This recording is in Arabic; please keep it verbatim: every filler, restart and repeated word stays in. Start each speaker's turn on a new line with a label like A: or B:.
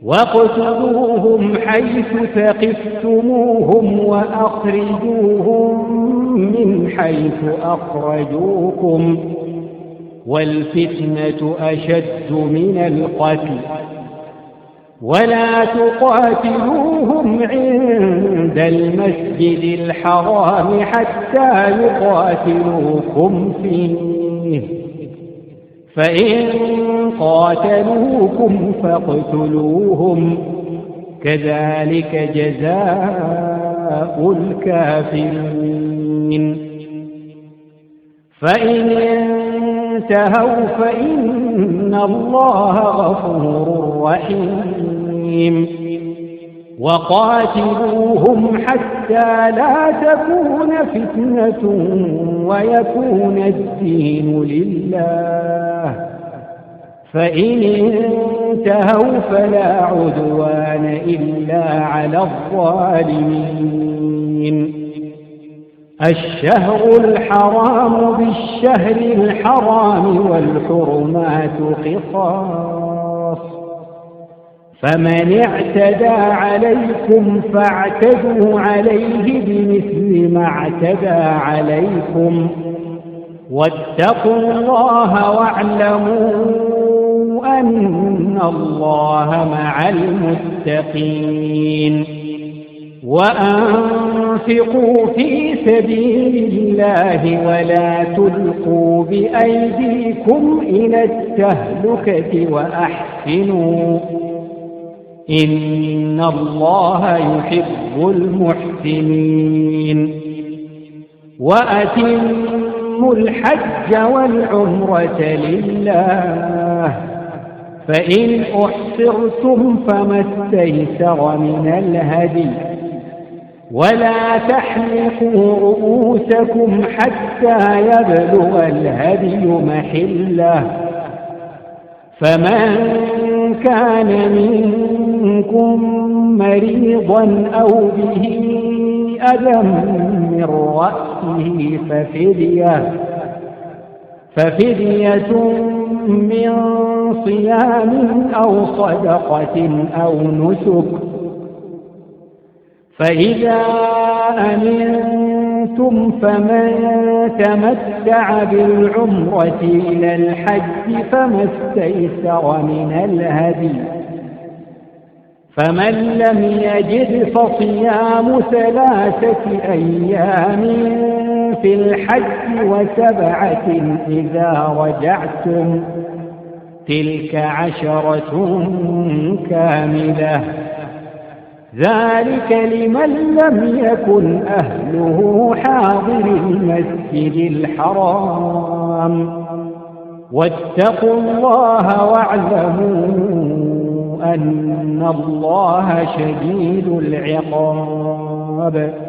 A: واقتلوهم حيث ثقفتموهم وأخرجوهم من حيث أخرجوكم والفتنة أشد من القتل ولا تقاتلوهم عند المسجد الحرام حتى يقاتلوكم فيه فإن قاتلوكم فاقتلوهم كذلك جزاء الكافرين فإن انتهوا فإن الله غفور رحيم وقاتلوهم حتى لا تكون فتنة ويكون الدين لله فإن انتهوا فلا عدوان إلا على الظالمين الشهر الحرام بالشهر الحرام والحرمات قصاص فمن اعتدى عليكم فاعتدوا عليه بمثل ما اعتدى عليكم واتقوا الله واعلموا أن الله مع المتقين وأنفقوا في سبيل الله ولا تلقوا بأيديكم إلى التهلكة وأحسنوا إن الله يحب المحسنين وأتموا الحج والعمرة لله فإن أحصرتم فما استيسر من الهدي ولا تحلقوا رؤوسكم حتى يبلغ الهدي محله فمن كان منكم مريضا أو به أذى من رأسه ففدية ففدية من صيام أو صدقة أو نسك فإذا أمنتم فمن تمتع بالعمرة إلى الحج فما استيسر من الهدي فمن لم يجد فصيام ثلاثة أيام في الحج وسبعة إذا رجعتم تلك عشرة كاملة ذلك لمن لم يكن أهله حاضر المسجد الحرام واتقوا الله واعلموا أن الله شديد العقاب